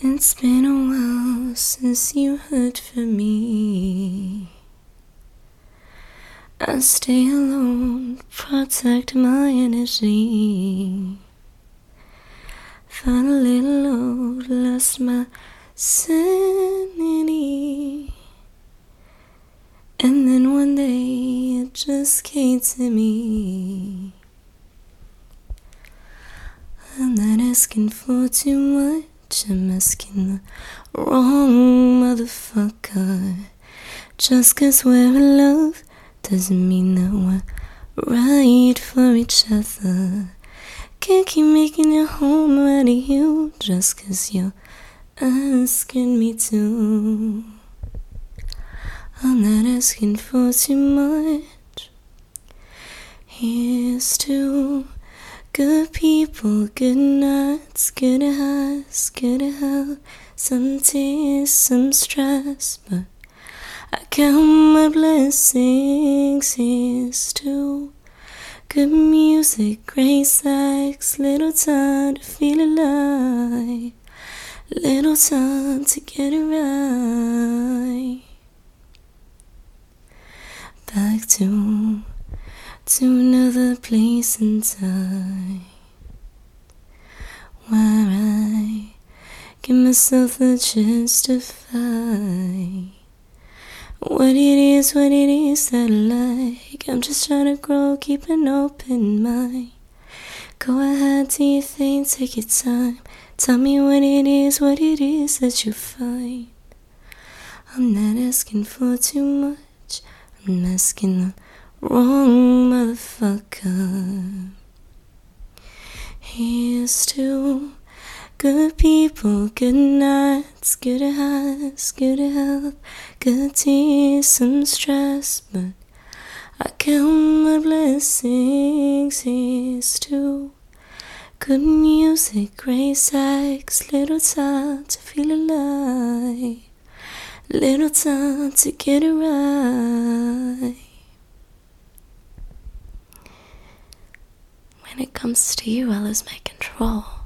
It's been a while since you heard from me. I stay alone, protect my energy. Found a little low, lost my sanity. And then one day it just came to me. I'm not asking for too much, I'm asking the wrong motherfucker. Just 'cause we're in love doesn't mean that we're right for each other. Can't keep making your home out of you just 'cause you're asking me to. I'm not asking for too much. Here's to good people, good nights, good highs, good health, some tears, some stress, but I count my blessings. Here's to good music, great sex, little time to feel alive, little time to get it right. Back to another place and time where I give myself a chance to fight what it is that I like. I'm just trying to grow, keep an open mind. Go ahead, do your thing, take your time. Tell me what it is that you find. I'm not asking for too much, I'm asking the wrong motherfucker. Here's to good people, good nights, good highs, good health, good tears, some stress, but I count my blessings. Here's to good music, great sex, little time to feel alive, little time to get it right. When it comes to you, I lose my control.